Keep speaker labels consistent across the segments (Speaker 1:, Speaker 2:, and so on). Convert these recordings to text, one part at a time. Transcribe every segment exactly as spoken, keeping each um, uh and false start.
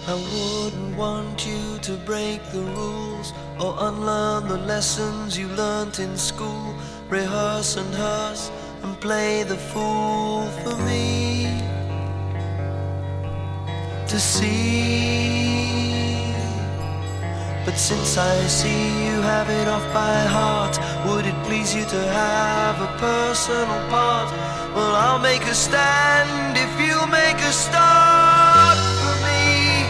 Speaker 1: I wouldn't want you to break the rules or unlearn the lessons you learnt in school. Rehearse and rehearse and play the fool for me to see. But since I see you have it off by heart, would it please you to have a personal part? Well, I'll make a stand if you make a start for me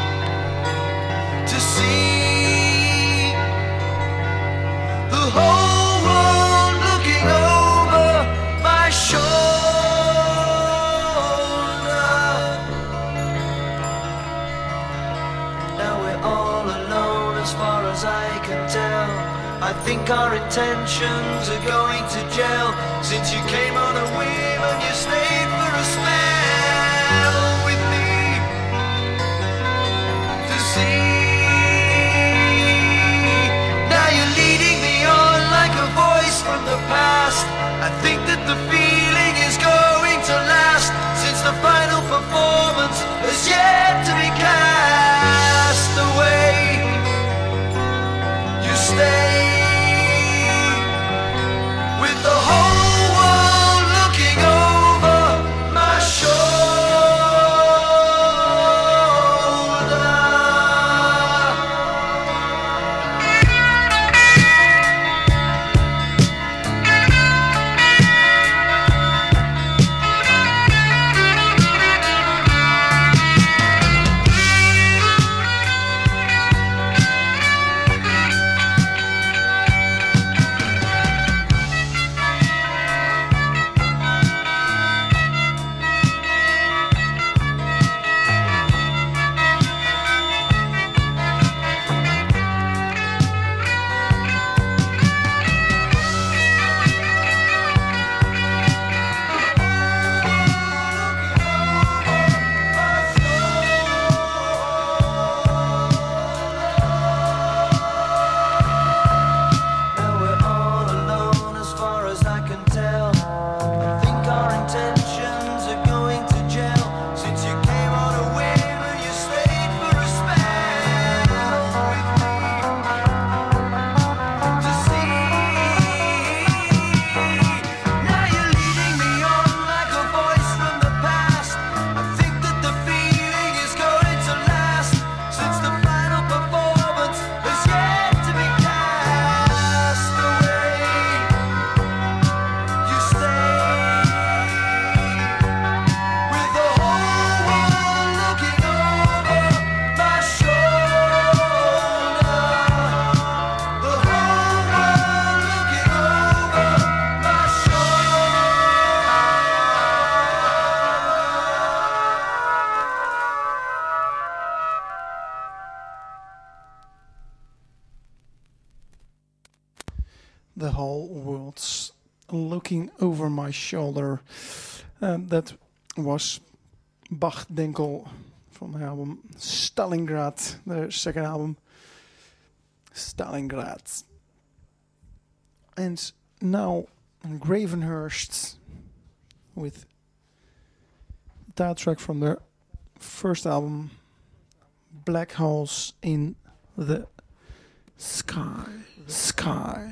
Speaker 1: to see the whole world looking over my shoulder. Now we're all alone as far as I can tell. I think our intentions are going to gel. Since you came on a whim and you stayed for a spell with me to see. Now you're leading me on like a voice from the past. I think that the feeling is going to last, since the final performance has yet to be cast away. You stay with the whole world looking over my
Speaker 2: The whole world's looking over my shoulder. Um, that was Bach Denkel from the album Stalingrad, their second album, Stalingrad. And now Gravenhurst with the title track from their first album, Black Holes in the Sky. Sky.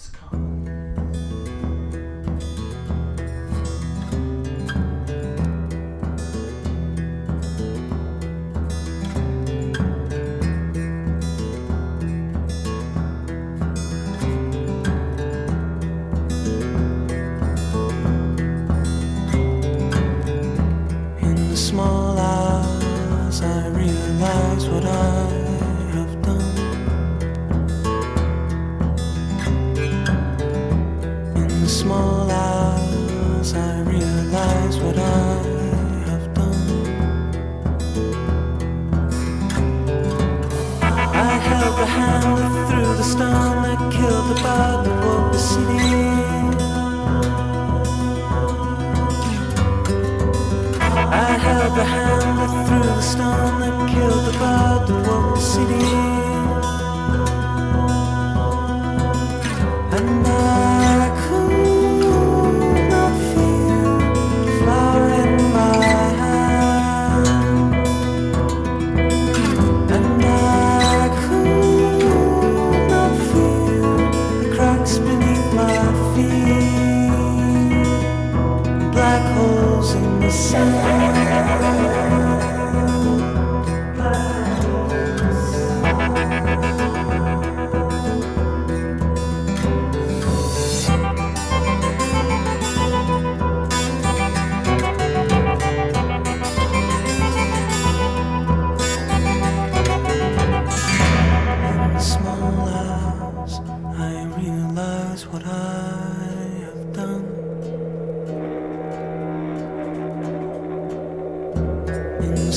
Speaker 1: Small hours, I realize what I have done. In the small hours, I realize what I have done. I held the hand that threw the stone that killed the bud that woke the city. I held the hand that threw the stone that killed the bird that woke the city. And I could not feel the flower in my hand.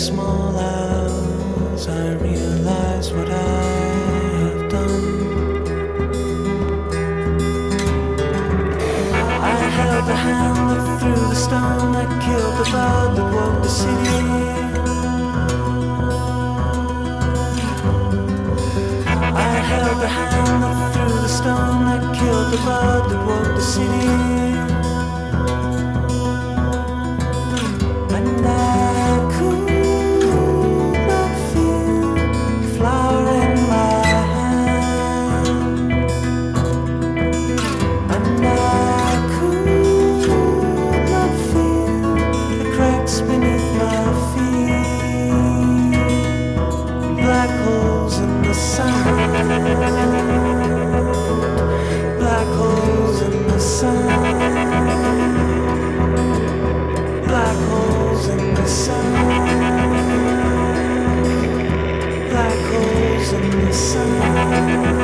Speaker 1: small hours I realize what I have done. I held the hand that threw the stone that killed the bird that woke the city. I held the hand that threw the stone that killed the bird that woke the city. And I could not feel the flower in my hand. And I could not feel the cracks beneath my feet. Black holes in the sun. Black holes in the sun. Black holes in the sun. Black holes in the sun.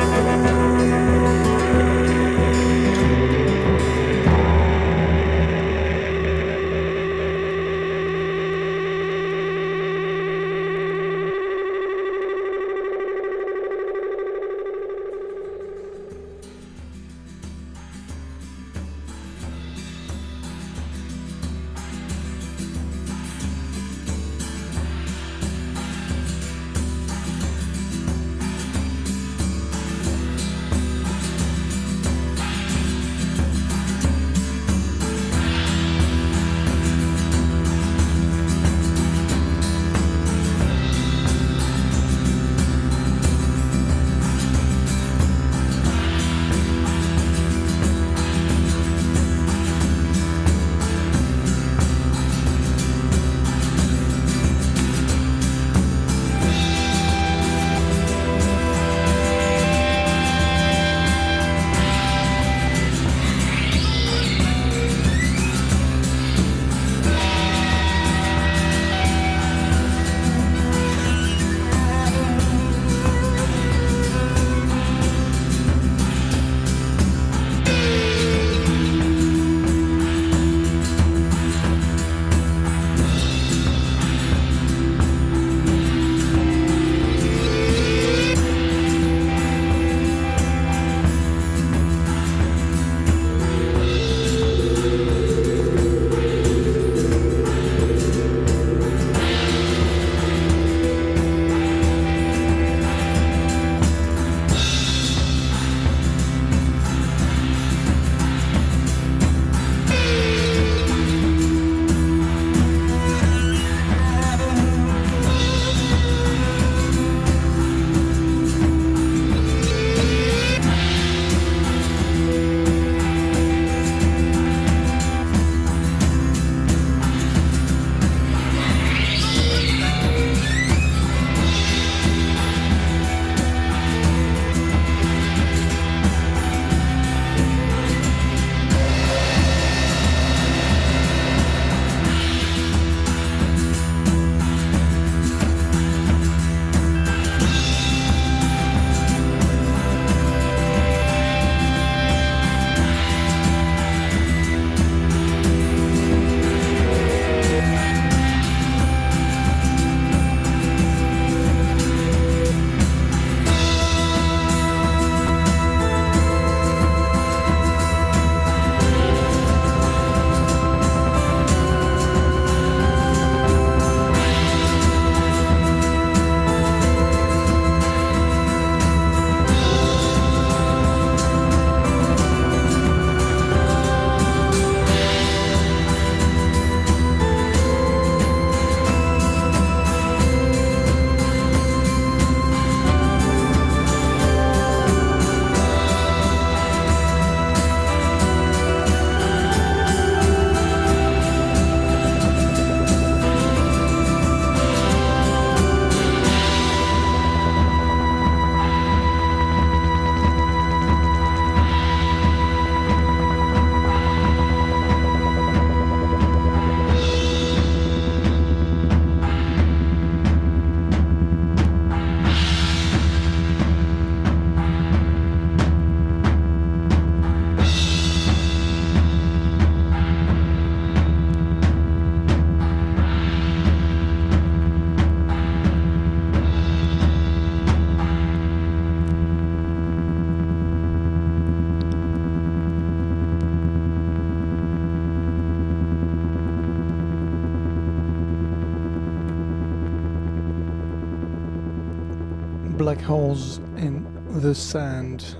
Speaker 2: Black Holes in the Sand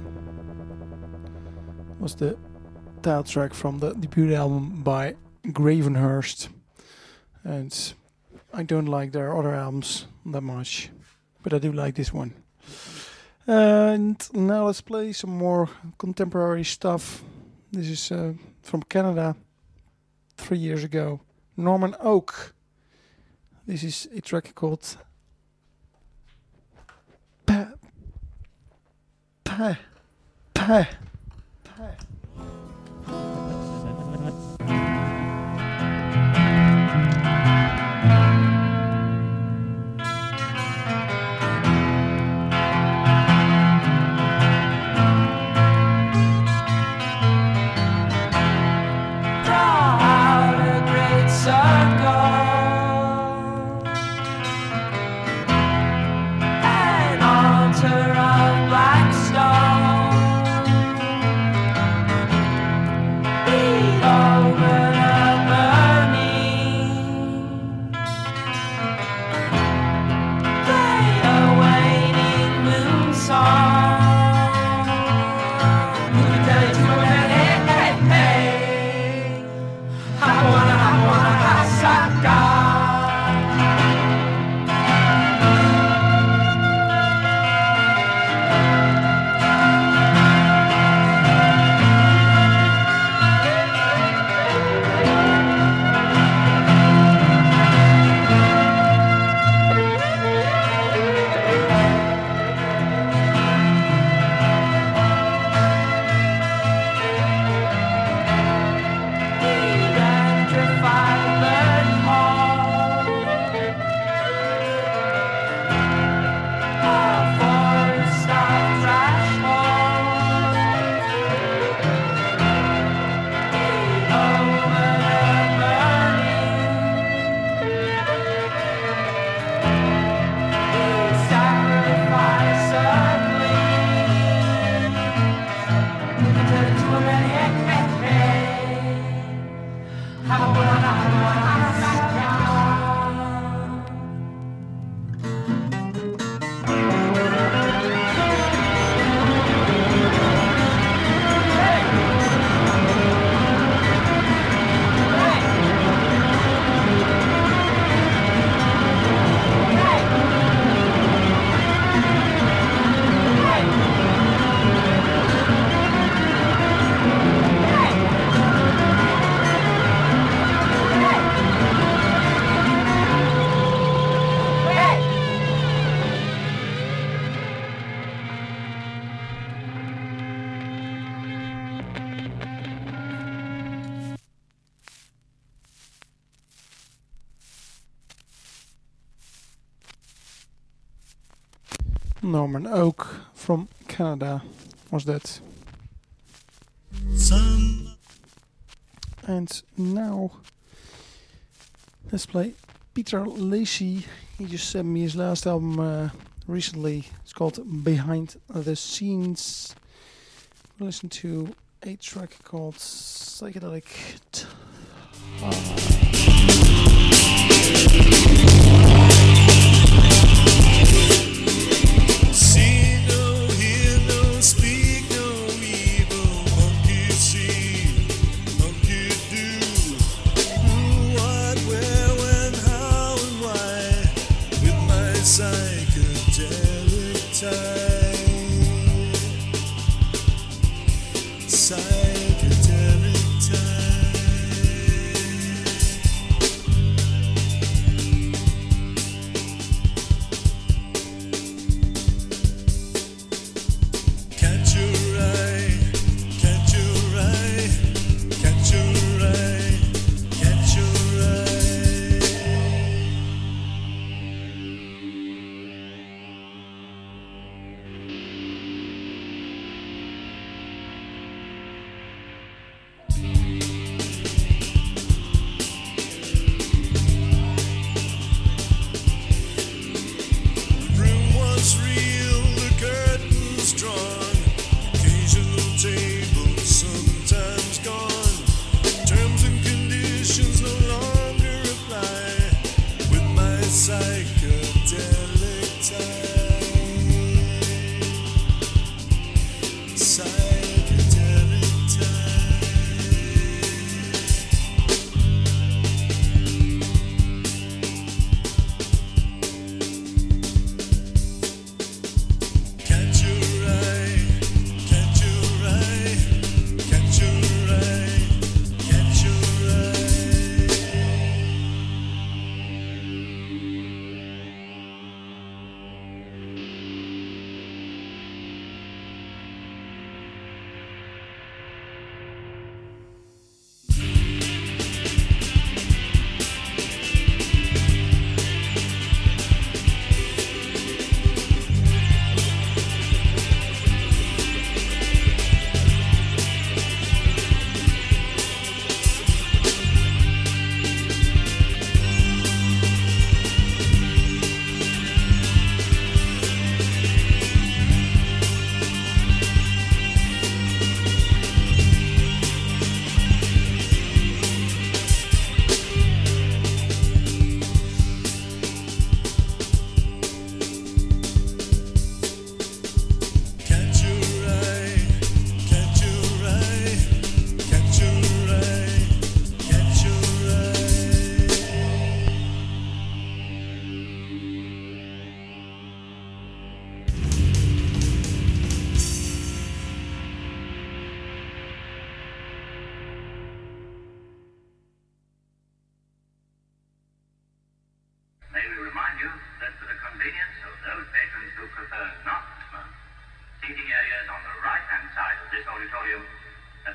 Speaker 2: was the title track from the debut album by Gravenhurst. And I don't like their other albums that much, but I do like this one. And now let's play some more contemporary stuff. This is uh, from Canada, three years ago. Norman Oak. This is a track called Pa Pa Pa Pa. Norman Oak from Canada was that. Some. And now let's play Peter Lacey. He just sent me his last album uh, recently. It's called Behind the Scenes. We'll listen to a track called Psychedelic Time.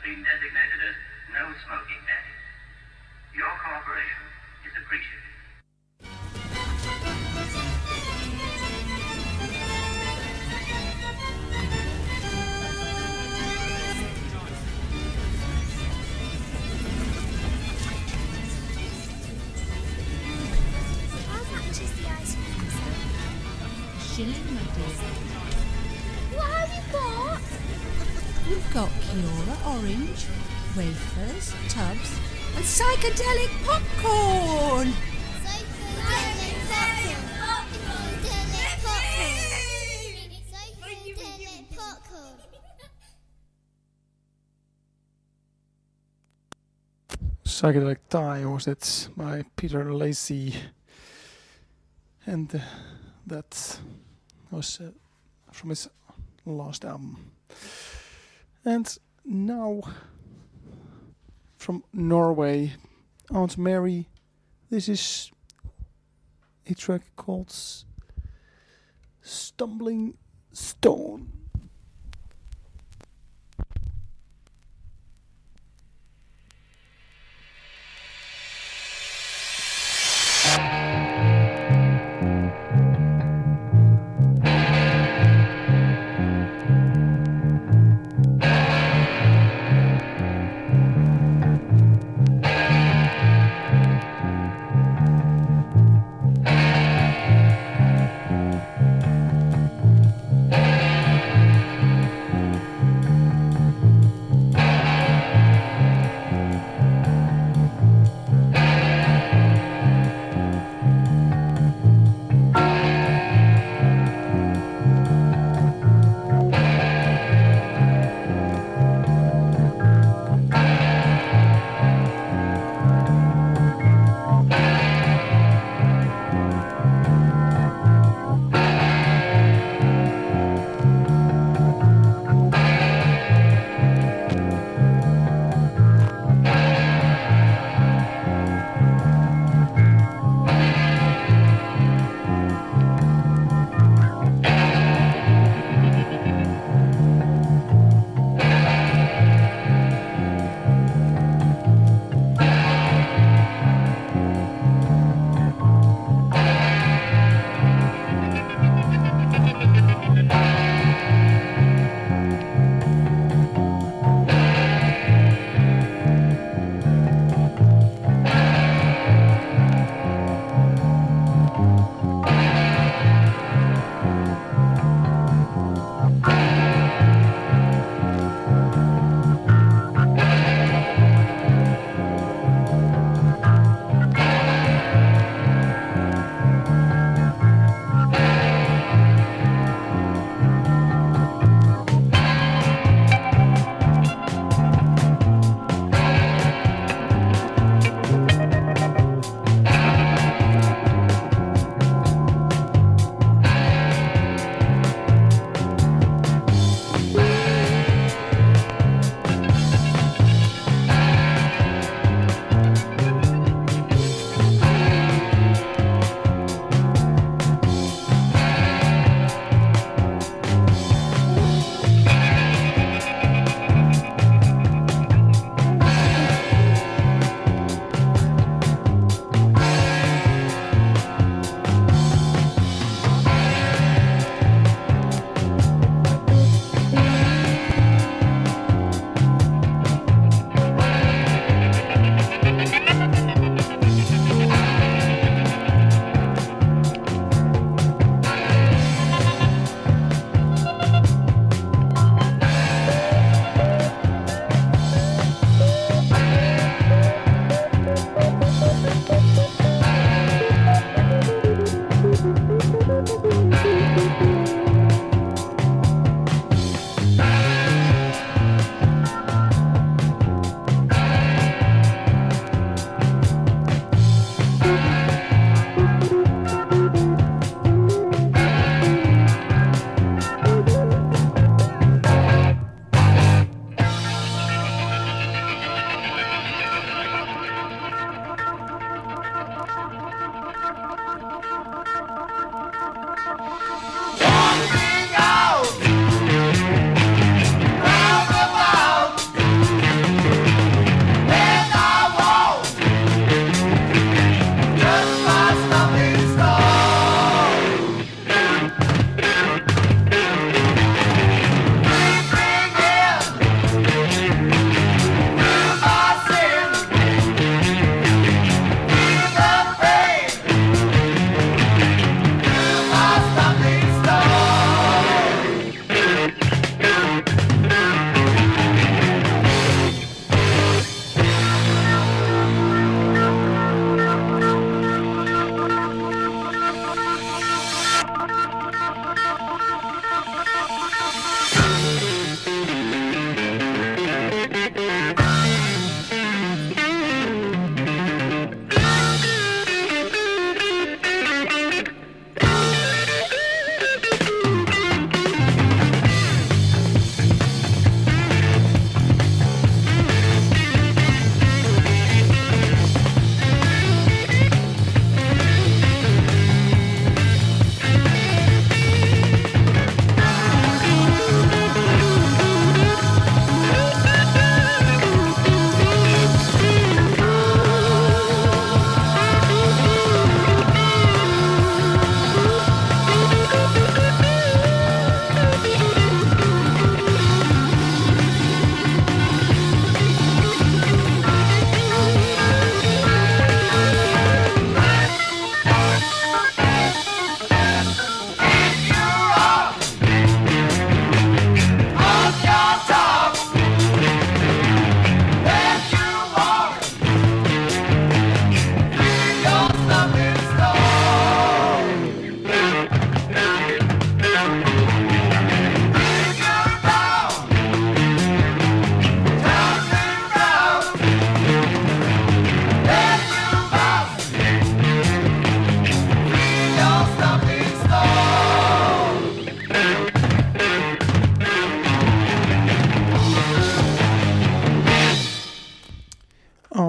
Speaker 3: been designated as no smoking day. Your cooperation is appreciated.
Speaker 4: Shilling, my dear.
Speaker 5: What have you got?
Speaker 4: We've got Kiora orange, wafers, tubs, and psychedelic popcorn.
Speaker 5: Psychedelic popcorn. Psychedelic popcorn.
Speaker 2: Psychedelic Tie was that by Peter Lacey, and uh, that was uh, from his last album. And now from Norway, Aunt Mary, this is a track called Stumbling Stone.
Speaker 6: Thank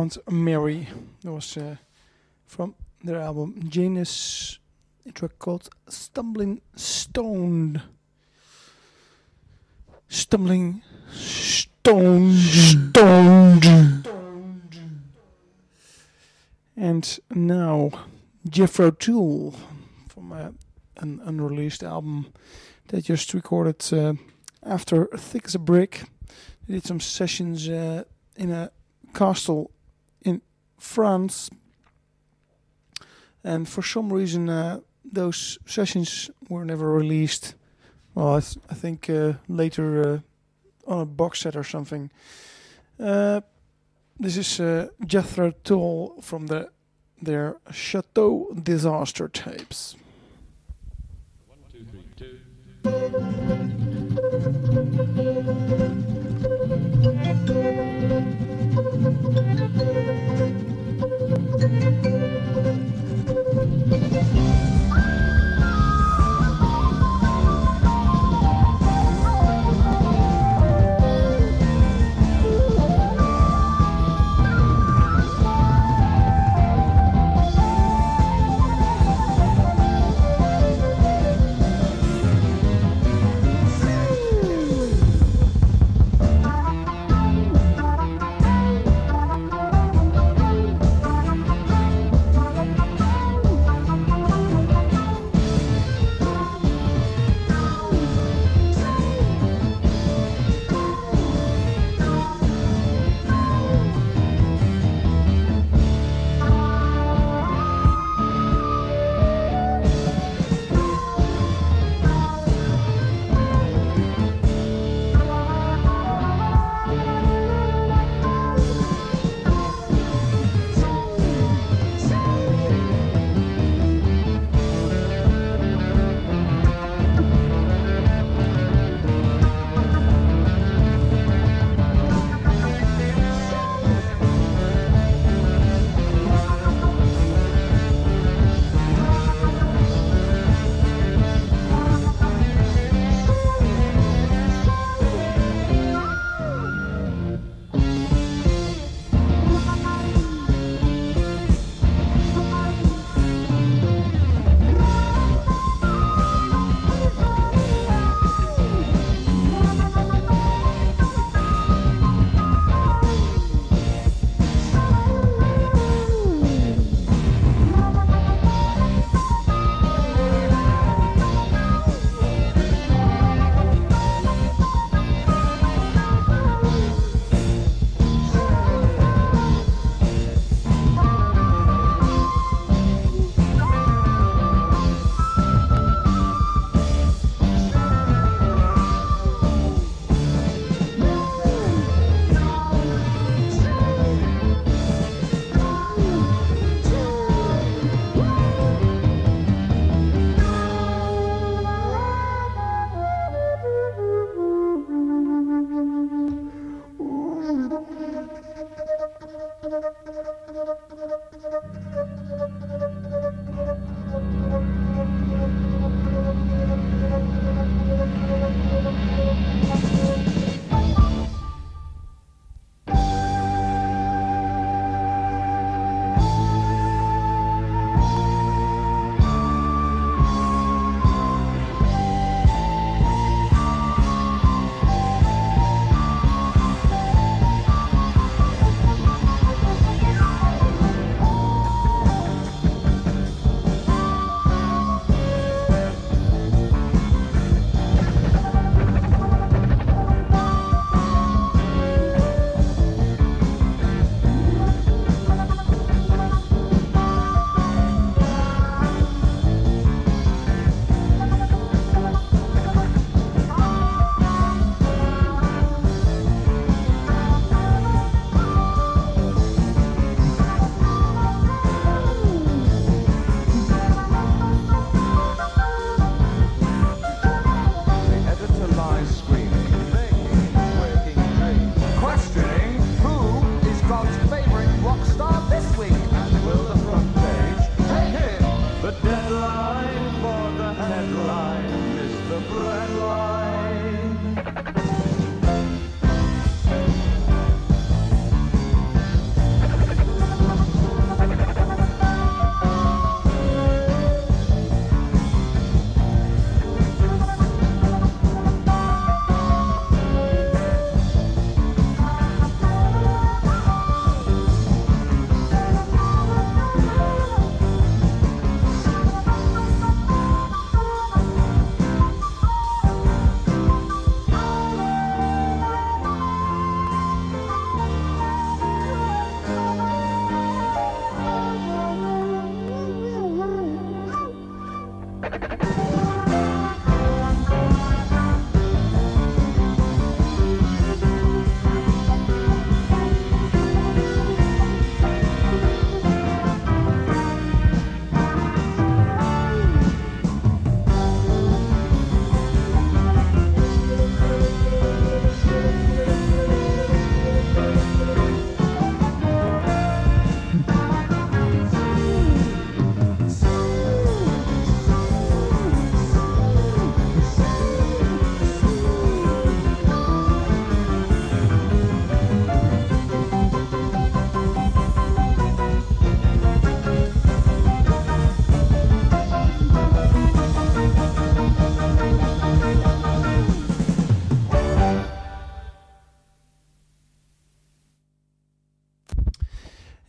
Speaker 2: Aunt Mary. That was uh, from their album Janus. A track called Stumbling Stoned. Stumbling Stoned. Stoned. And now Jethro Tull from uh, an unreleased album they just recorded uh, after Thick as a Brick. They did some sessions uh, in a castle in France, and for some reason uh, those sessions were never released. Well, I, th- I think uh, later uh, on a box set or something. Uh, this is uh, Jethro Tull from the their Chateau Disaster tapes.
Speaker 6: One, two, three, two.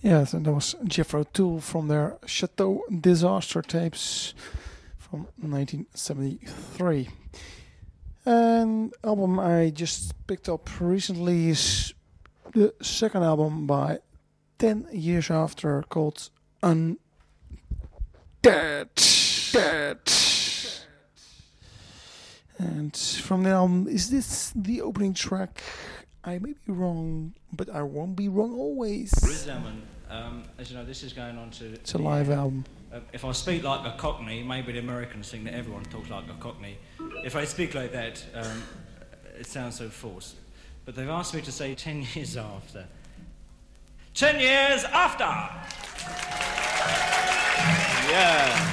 Speaker 2: Yes, and that was Jethro Tull from their Chateau Disaster tapes from nineteen seventy-three. An album I just picked up recently is the second album by ten years after, called Undead. Dead. And from the album, is this the opening track? I may be wrong, but I won't be wrong always.
Speaker 7: Gentlemen, um, as you know, this is going on to...
Speaker 2: It's a live album.
Speaker 7: Uh, if I speak like a Cockney, maybe the Americans think that everyone talks like a Cockney. If I speak like that, um, it sounds so forced. But they've asked me to say ten years after. Ten years after!
Speaker 8: Yeah.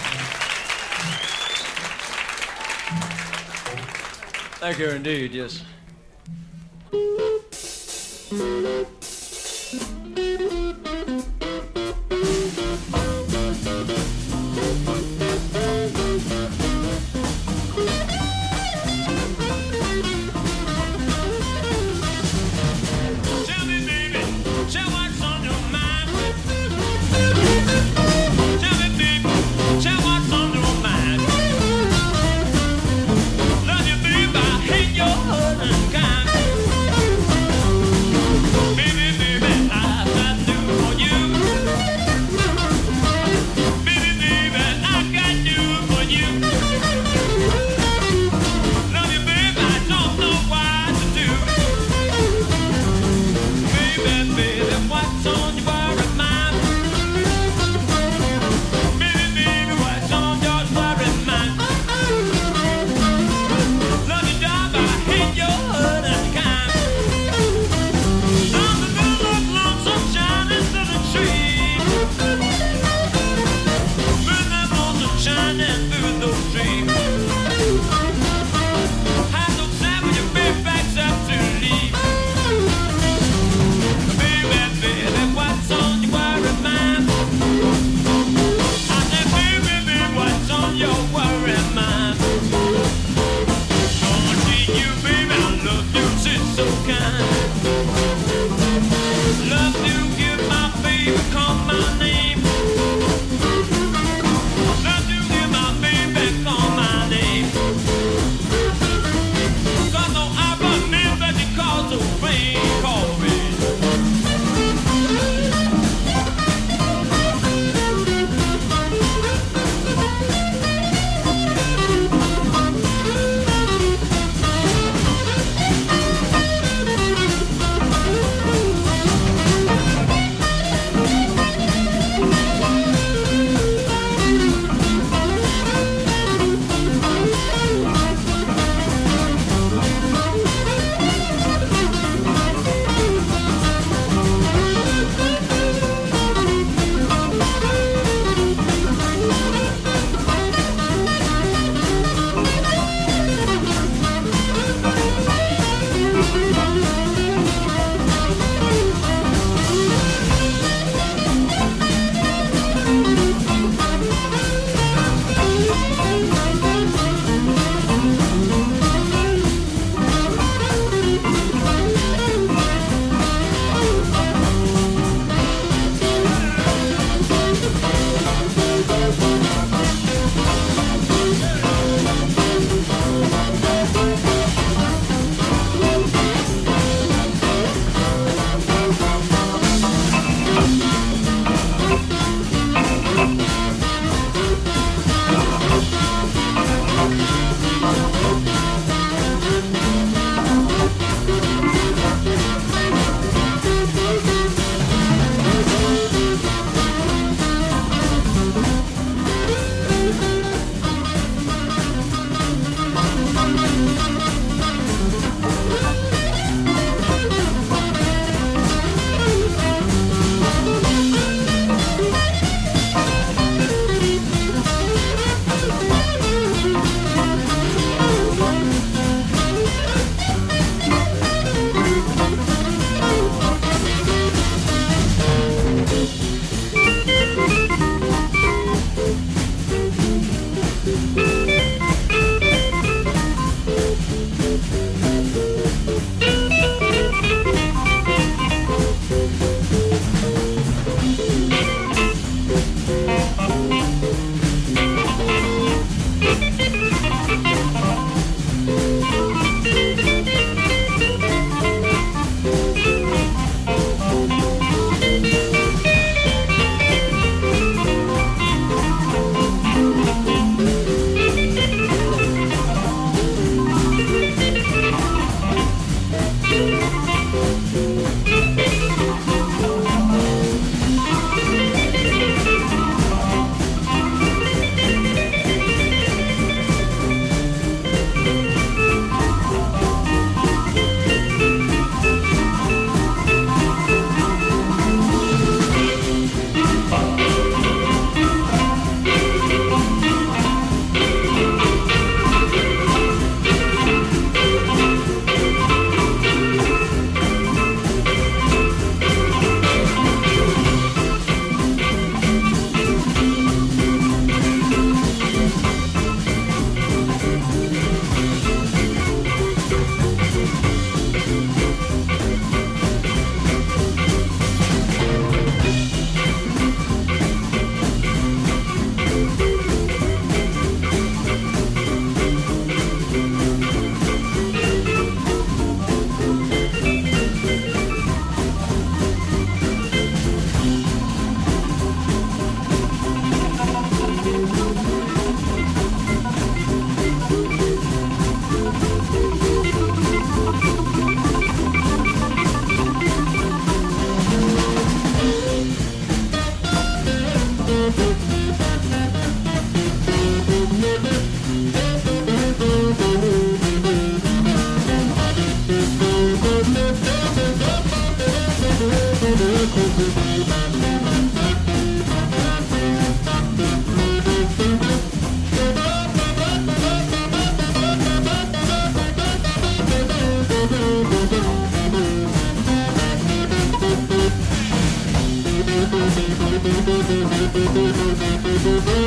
Speaker 8: Thank you indeed, yes.
Speaker 9: Love you, babe, I hate your husband.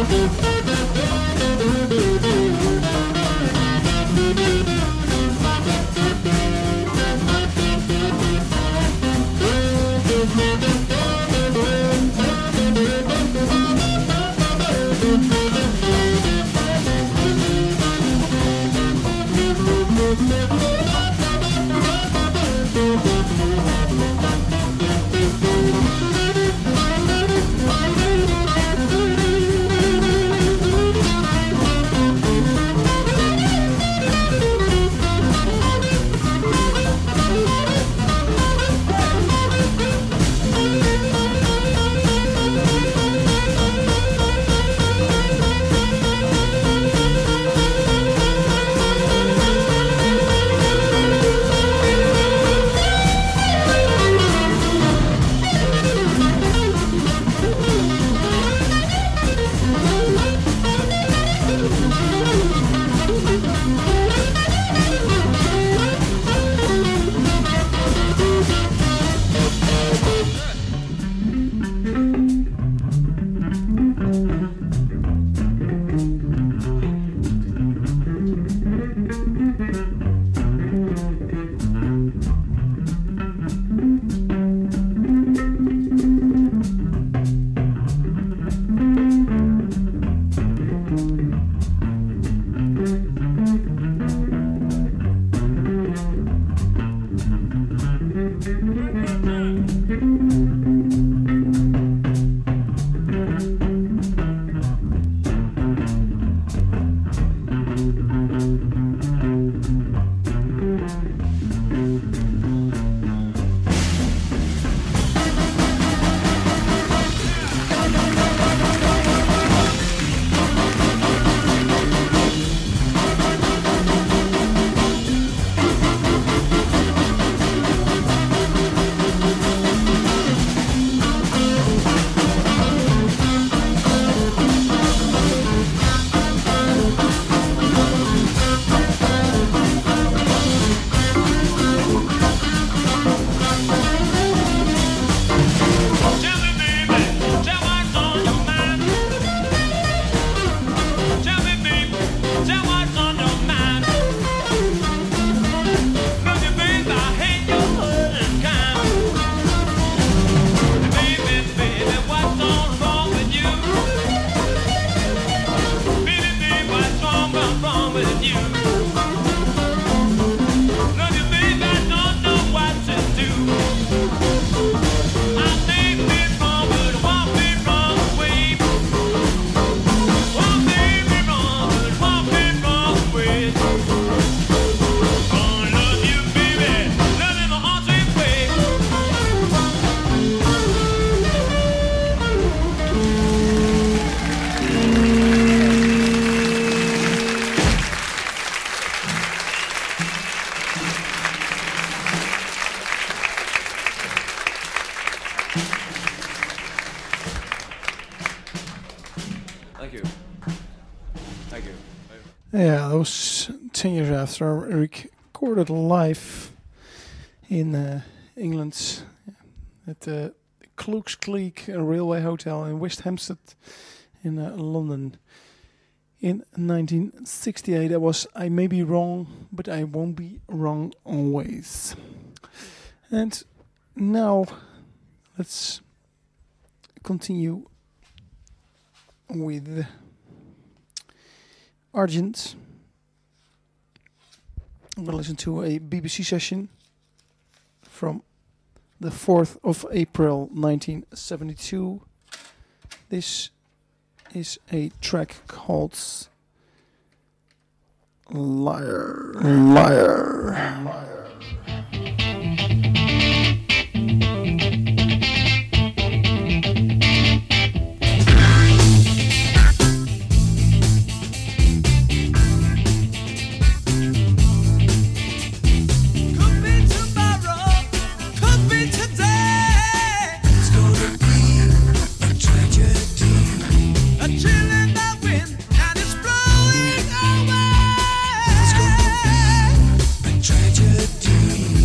Speaker 2: Yeah, that was ten years after I recorded live in uh, England at the Klooks Cleek Railway Hotel in West Hampstead in uh, London in nineteen sixty-eight. That was I May Be Wrong, but I Won't Be Wrong Always. And now let's continue with Argent. I'm going to listen to a B B C session from the fourth of April nineteen seventy-two. This is a track called Liar. Liar. Liar.
Speaker 9: Tragedy.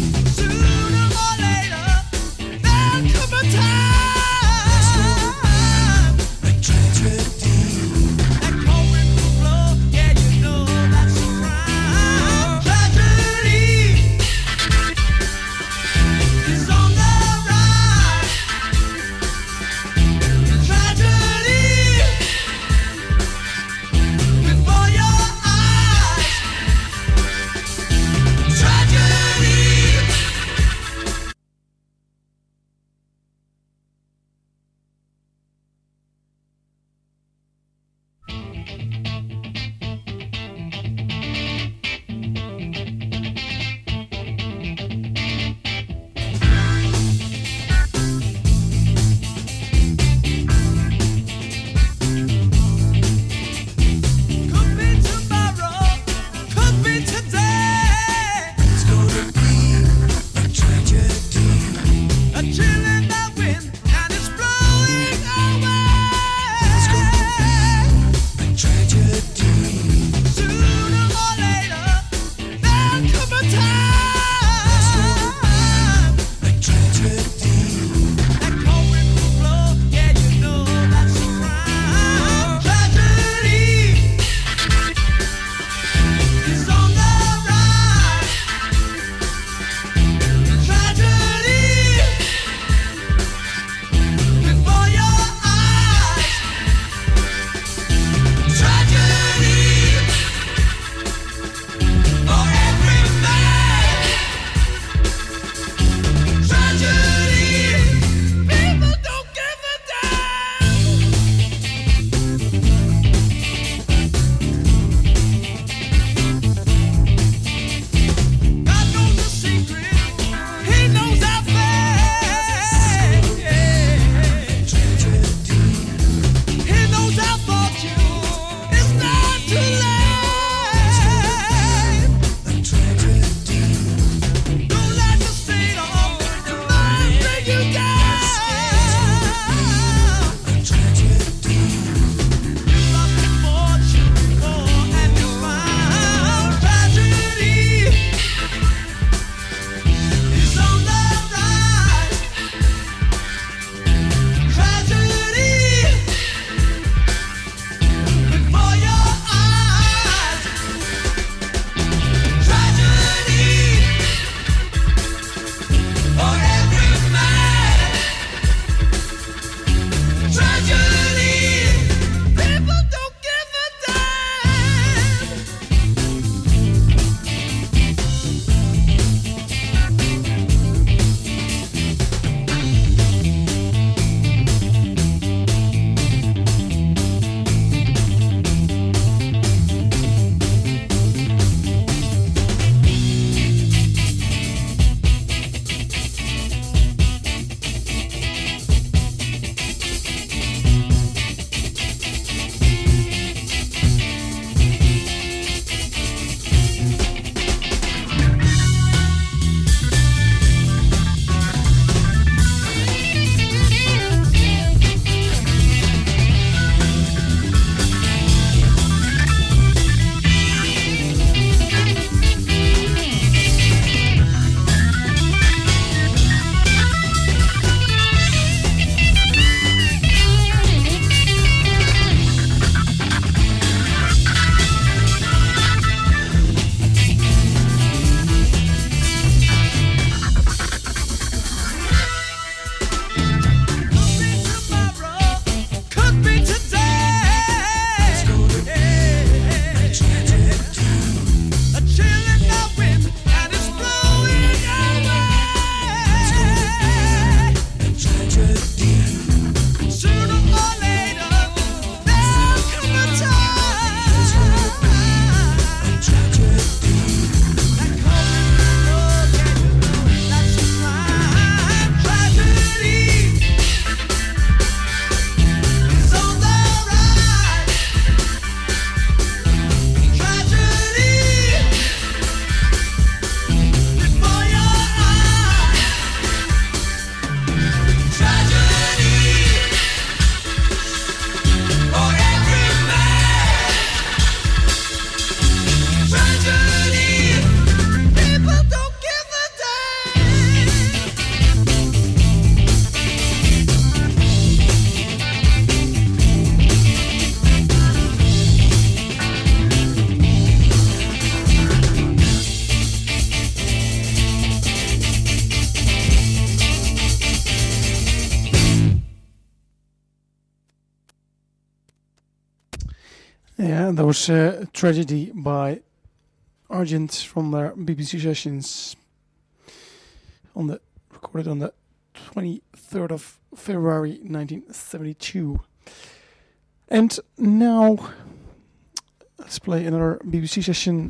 Speaker 2: Yeah, that was uh, Tragedy by Argent from their B B C sessions on the recorded on the twenty-third of February nineteen seventy-two. And now let's play another B B C session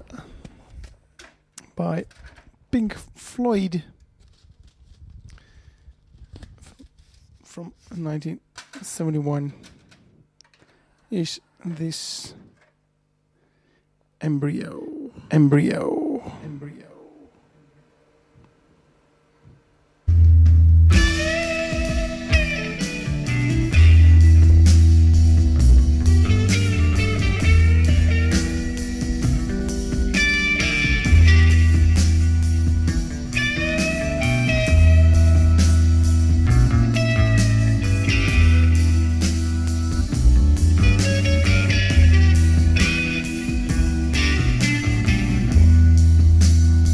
Speaker 2: by Pink Floyd from nineteen seventy-one. Is this Embryo, Embryo, Embryo.
Speaker 1: Thank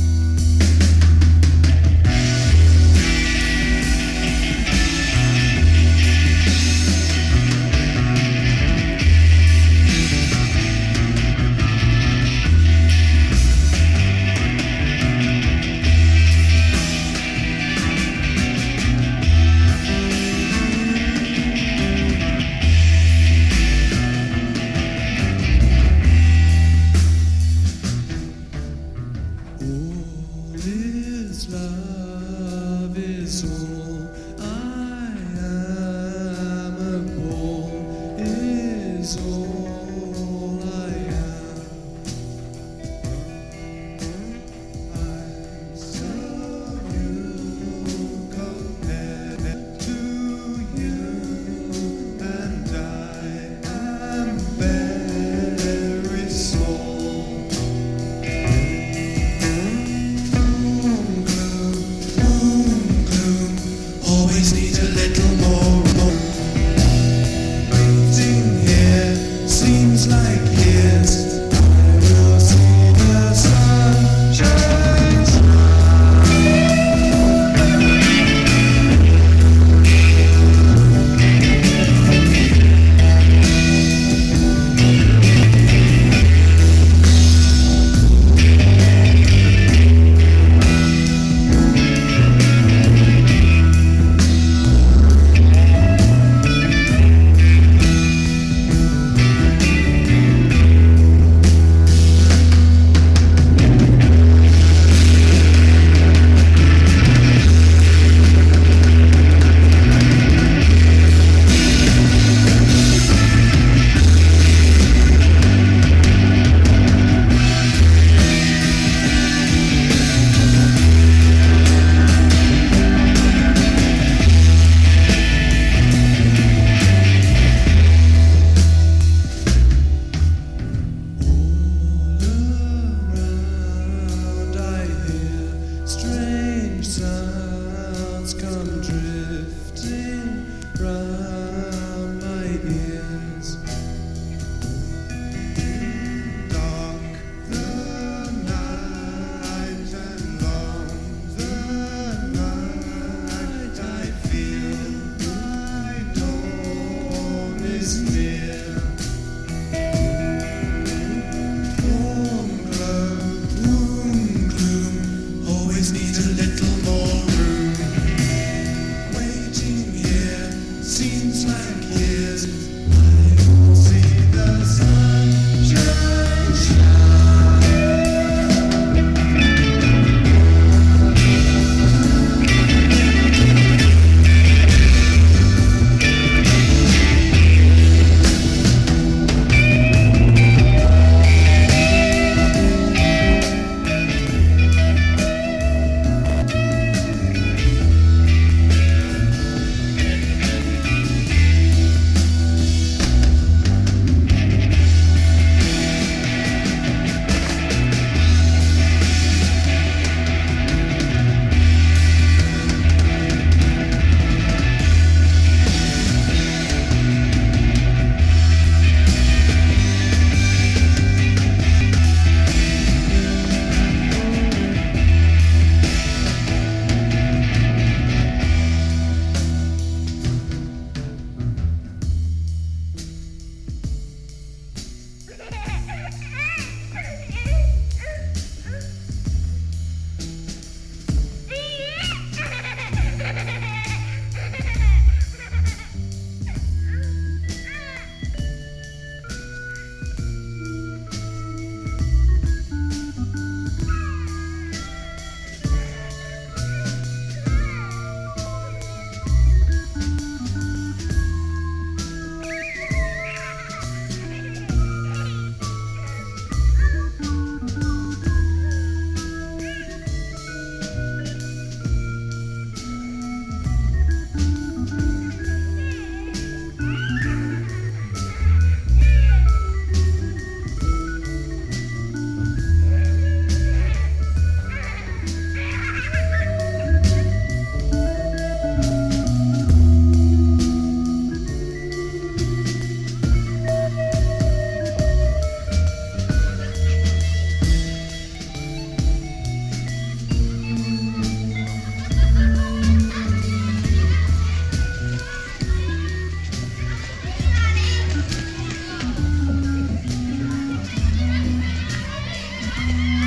Speaker 1: Thank you.